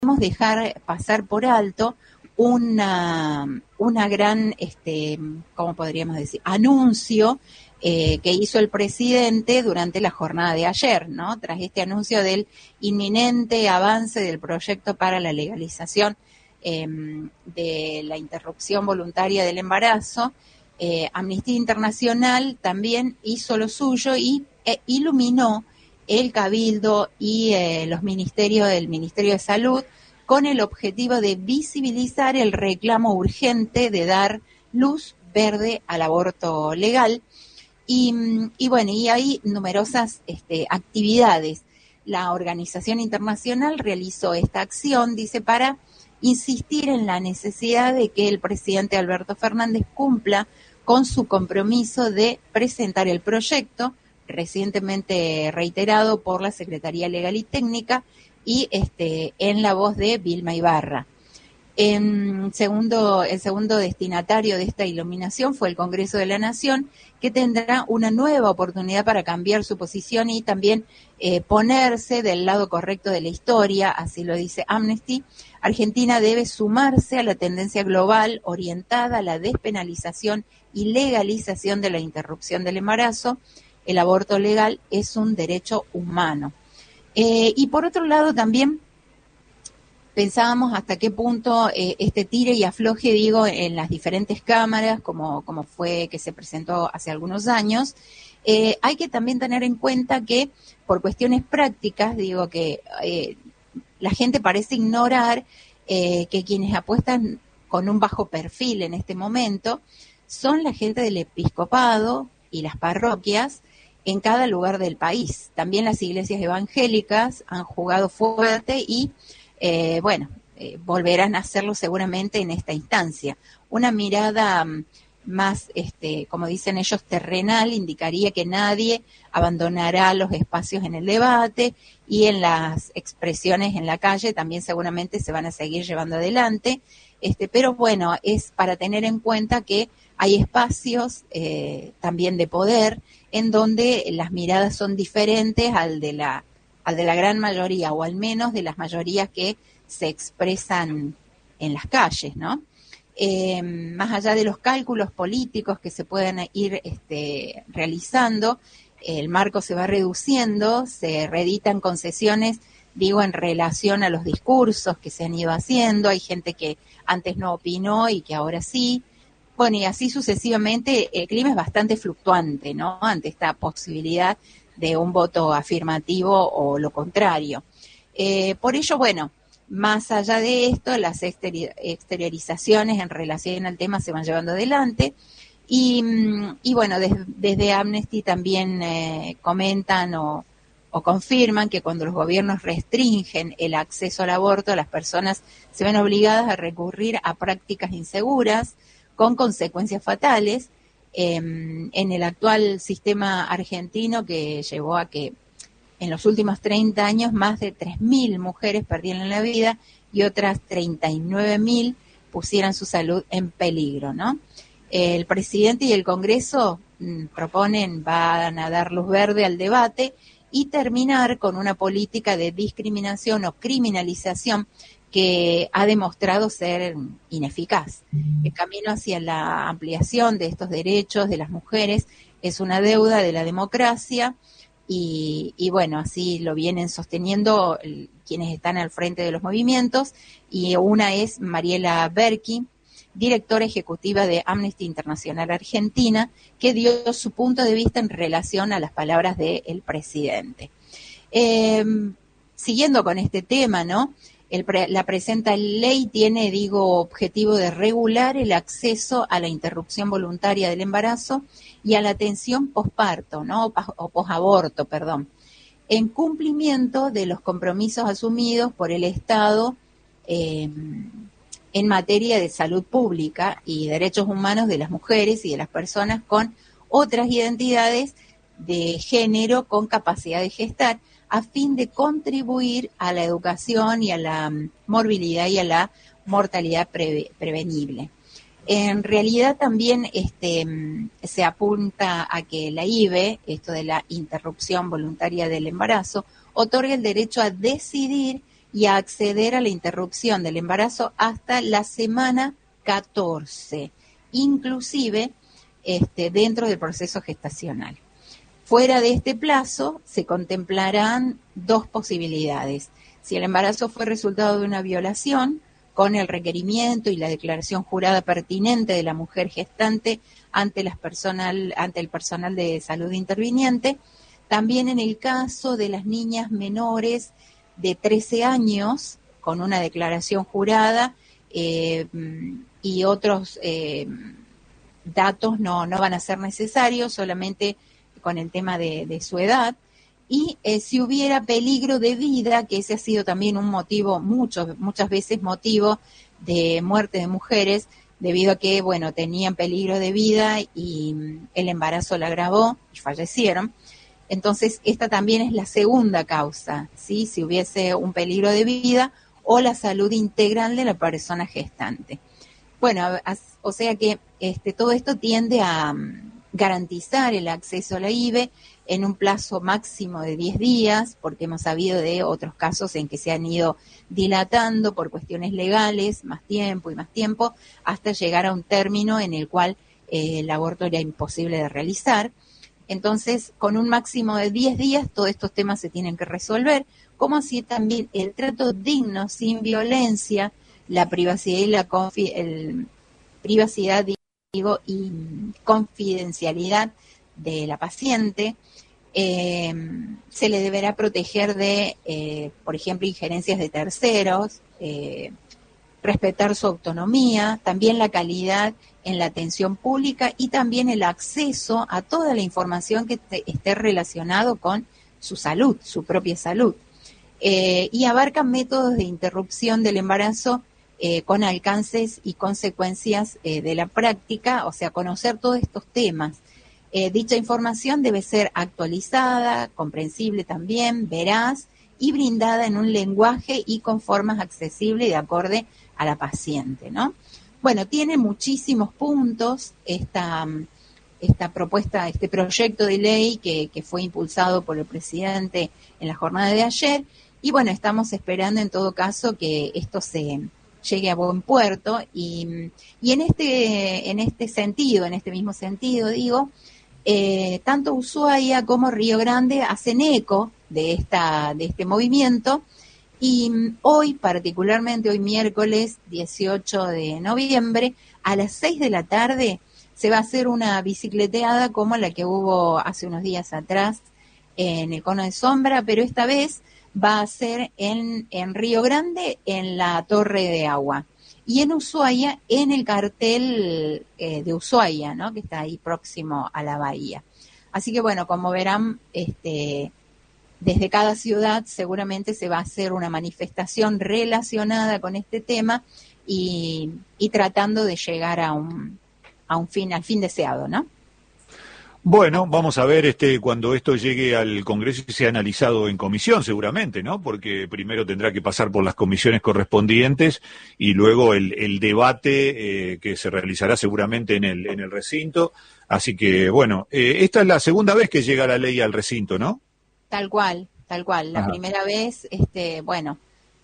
dejar pasar por alto una gran, ¿cómo podríamos decir? Anuncio que hizo el presidente durante la jornada de ayer, ¿no? Tras este anuncio del inminente avance del proyecto para la legalización de la interrupción voluntaria del embarazo, Amnistía Internacional también hizo lo suyo y iluminó el Cabildo y el Ministerio de Salud con el objetivo de visibilizar el reclamo urgente de dar luz verde al aborto legal. Y bueno, y hay numerosas actividades. La organización internacional realizó esta acción, dice, para insistir en la necesidad de que el presidente Alberto Fernández cumpla con su compromiso de presentar el proyecto, recientemente reiterado por la Secretaría Legal y Técnica, y en la voz de Vilma Ibarra. El segundo destinatario de esta iluminación fue el Congreso de la Nación, que tendrá una nueva oportunidad para cambiar su posición y también ponerse del lado correcto de la historia, así lo dice Amnesty. Argentina debe sumarse a la tendencia global orientada a la despenalización y legalización de la interrupción del embarazo. El aborto legal es un derecho humano. Y por otro lado también pensábamos hasta qué punto este tire y afloje, digo, en las diferentes cámaras, como fue que se presentó hace algunos años, hay que también tener en cuenta que por cuestiones prácticas, digo, que la gente parece ignorar que quienes apuestan con un bajo perfil en este momento son la gente del episcopado y las parroquias en cada lugar del país. También las iglesias evangélicas han jugado fuerte y volverán a hacerlo seguramente en esta instancia. Una mirada más, como dicen ellos, terrenal, indicaría que nadie abandonará los espacios en el debate y en las expresiones en la calle también seguramente se van a seguir llevando adelante. Pero bueno, es para tener en cuenta que hay espacios también de poder en donde las miradas son diferentes al de la gran mayoría, o al menos de las mayorías que se expresan en las calles, ¿no? Más allá de los cálculos políticos que se pueden ir realizando, el marco se va reduciendo, se reeditan concesiones, digo, en relación a los discursos que se han ido haciendo. Hay gente que antes no opinó y que ahora sí. Bueno, y así sucesivamente. El clima es bastante fluctuante, ¿no? Ante esta posibilidad de un voto afirmativo o lo contrario. Por ello, bueno, más allá de esto, las exteriorizaciones en relación al tema se van llevando adelante. Y bueno, desde Amnesty también comentan o confirman que cuando los gobiernos restringen el acceso al aborto, las personas se ven obligadas a recurrir a prácticas inseguras con consecuencias fatales. En el actual sistema argentino, que llevó a que en los últimos 30 años más de 3.000 mujeres perdieran la vida y otras 39.000 pusieran su salud en peligro, ¿no? El presidente y el Congreso van a dar luz verde al debate y terminar con una política de discriminación o criminalización que ha demostrado ser ineficaz. El camino hacia la ampliación de estos derechos de las mujeres es una deuda de la democracia y bueno, así lo vienen sosteniendo quienes están al frente de los movimientos, y una es Mariela Berki, directora ejecutiva de Amnesty Internacional Argentina, que dio su punto de vista en relación a las palabras del presidente. Siguiendo con este tema, ¿no? La presente ley tiene, objetivo de regular el acceso a la interrupción voluntaria del embarazo y a la atención posparto, ¿no? O posaborto, perdón, en cumplimiento de los compromisos asumidos por el Estado en materia de salud pública y derechos humanos de las mujeres y de las personas con otras identidades de género con capacidad de gestar, a fin de contribuir a la educación y a la morbilidad y a la mortalidad prevenible. En realidad también se apunta a que la IVE, esto de la interrupción voluntaria del embarazo, otorga el derecho a decidir y a acceder a la interrupción del embarazo hasta la semana 14, inclusive dentro del proceso gestacional. Fuera de este plazo se contemplarán dos posibilidades. Si el embarazo fue resultado de una violación, con el requerimiento y la declaración jurada pertinente de la mujer gestante ante el personal de salud interviniente. También en el caso de las niñas menores de 13 años, con una declaración jurada y otros datos no van a ser necesarios, solamente con el tema de su edad. Y si hubiera peligro de vida, que ese ha sido también un motivo, muchas veces motivo de muerte de mujeres, debido a que, bueno, tenían peligro de vida y el embarazo la agravó y fallecieron. Entonces, esta también es la segunda causa, ¿sí? Si hubiese un peligro de vida o la salud integral de la persona gestante. Bueno, o sea que todo esto tiende a garantizar el acceso a la IVE en un plazo máximo de 10 días, porque hemos sabido de otros casos en que se han ido dilatando por cuestiones legales, más tiempo, hasta llegar a un término en el cual el aborto era imposible de realizar. Entonces, con un máximo de 10 días, todos estos temas se tienen que resolver, como así también el trato digno, sin violencia, la privacidad y privacidad y confidencialidad de la paciente. Se le deberá proteger de, por ejemplo, injerencias de terceros, respetar su autonomía, también la calidad en la atención pública y también el acceso a toda la información que esté relacionado con su salud, su propia salud. Y abarcan métodos de interrupción del embarazo con alcances y consecuencias de la práctica, o sea, conocer todos estos temas. Dicha información debe ser actualizada, comprensible también, veraz y brindada en un lenguaje y con formas accesibles y de acorde a la paciente, ¿no? Bueno, tiene muchísimos puntos esta propuesta, este proyecto de ley que fue impulsado por el presidente en la jornada de ayer, y bueno, estamos esperando en todo caso que esto se llegue a buen puerto, y en este sentido, en este mismo sentido, digo, tanto Ushuaia como Río Grande hacen eco de este movimiento, y hoy, particularmente hoy miércoles 18 de noviembre, a las 6 de la tarde, se va a hacer una bicicleteada como la que hubo hace unos días atrás en el Cono de Sombra, pero esta vez va a ser en Río Grande, en la Torre de Agua, y en Ushuaia, en el cartel de Ushuaia, ¿no?, que está ahí próximo a la bahía. Así que bueno, como verán, desde cada ciudad seguramente se va a hacer una manifestación relacionada con este tema y tratando de llegar al fin deseado, ¿no? Bueno, vamos a ver cuando esto llegue al Congreso y sea analizado en comisión, seguramente, ¿no? Porque primero tendrá que pasar por las comisiones correspondientes y luego el debate que se realizará seguramente en el recinto. Así que, bueno, esta es la segunda vez que llega la ley al recinto, ¿no? Tal cual. La Ajá. primera vez, bueno,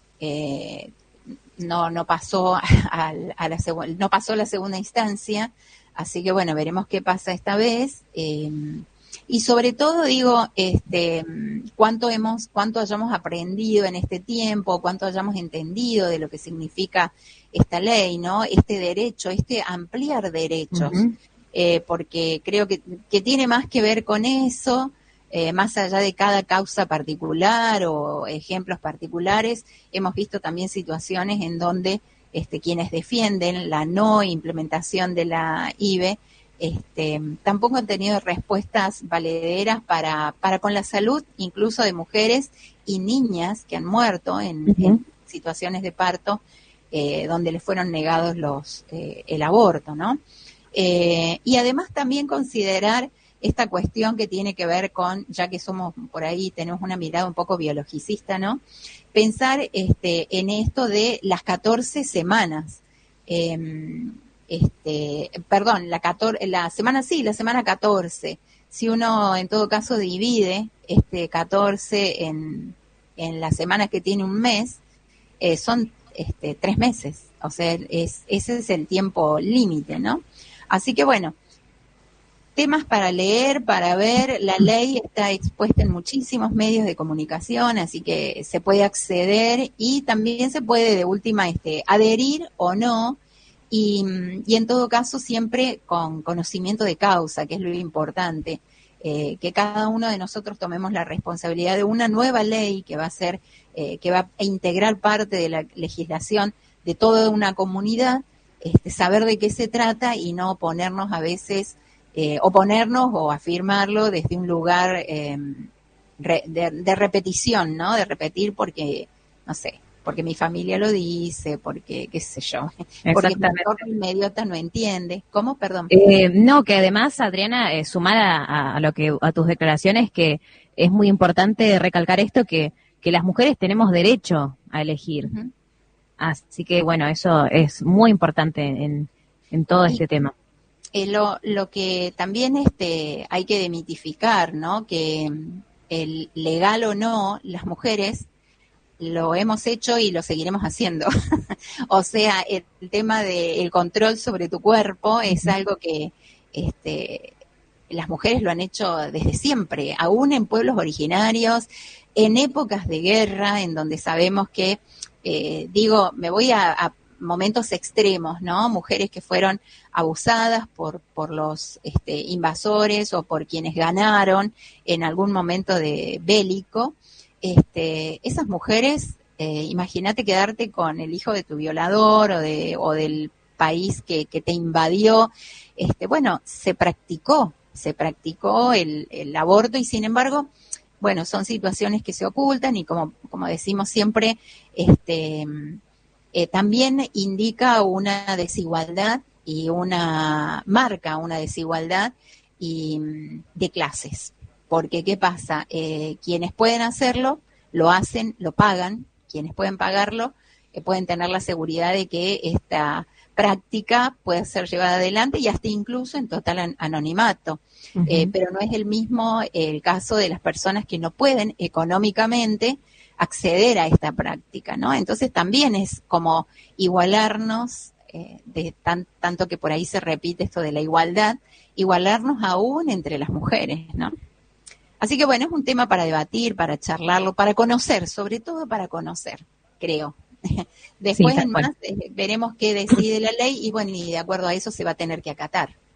no pasó no pasó la segunda instancia, así que bueno, veremos qué pasa esta vez, y sobre todo digo, cuánto hayamos aprendido en este tiempo, cuánto hayamos entendido de lo que significa esta ley, ¿no? Este derecho, ampliar derechos, porque creo que tiene más que ver con eso. Más allá de cada causa particular o ejemplos particulares, hemos visto también situaciones en donde quienes defienden la no implementación de la IVE tampoco han tenido respuestas valederas para con la salud, incluso de mujeres y niñas que han muerto en situaciones de parto donde les fueron negados el aborto, ¿no? Y además también considerar esta cuestión que tiene que ver con, ya que somos por ahí, tenemos una mirada un poco biologicista, ¿no? Pensar en esto de las 14 semanas. La semana 14. Si uno en todo caso divide 14 en las semanas que tiene un mes, son 3 meses, o sea, ese es el tiempo límite, ¿no? Así que bueno, temas para leer, para ver, la ley está expuesta en muchísimos medios de comunicación, así que se puede acceder y también se puede de última adherir o no, y en todo caso siempre con conocimiento de causa, que es lo importante, que cada uno de nosotros tomemos la responsabilidad de una nueva ley que va a ser, que va a integrar parte de la legislación de toda una comunidad, saber de qué se trata y no oponernos a veces, oponernos o afirmarlo desde un lugar de repetición, ¿no? De repetir porque, no sé, porque mi familia lo dice, porque qué sé yo, porque el entorno inmediato no entiende. ¿Cómo? Perdón. No, que además, Adriana, sumada a lo que a tus declaraciones, que es muy importante recalcar esto, que las mujeres tenemos derecho a elegir. Uh-huh. Así que, bueno, eso es muy importante en todo este tema. Lo que también hay que demitificar, ¿no? Que el legal o no, las mujeres lo hemos hecho y lo seguiremos haciendo. O sea, el tema del control sobre tu cuerpo es algo que las mujeres lo han hecho desde siempre, aún en pueblos originarios, en épocas de guerra, en donde sabemos que, me voy a momentos extremos, ¿no? Mujeres que fueron abusadas por los invasores o por quienes ganaron en algún momento de bélico. Esas mujeres, imagínate quedarte con el hijo de tu violador o del país que te invadió. Bueno, se practicó el aborto y sin embargo, bueno, son situaciones que se ocultan y como decimos siempre, también indica una desigualdad y marca una desigualdad de clases. Porque, ¿qué pasa? Quienes pueden hacerlo, lo hacen, lo pagan. Quienes pueden pagarlo, pueden tener la seguridad de que esta práctica puede ser llevada adelante y hasta incluso en total anonimato. Uh-huh. Pero no es el mismo el caso de las personas que no pueden económicamente acceder a esta práctica, ¿no? Entonces también es como igualarnos, tanto que por ahí se repite esto de la igualdad, igualarnos aún entre las mujeres, ¿no? Así que bueno, es un tema para debatir, para charlarlo, para conocer, sobre todo para conocer, creo. Después, sí, en más, veremos qué decide la ley y bueno, y de acuerdo a eso se va a tener que acatar.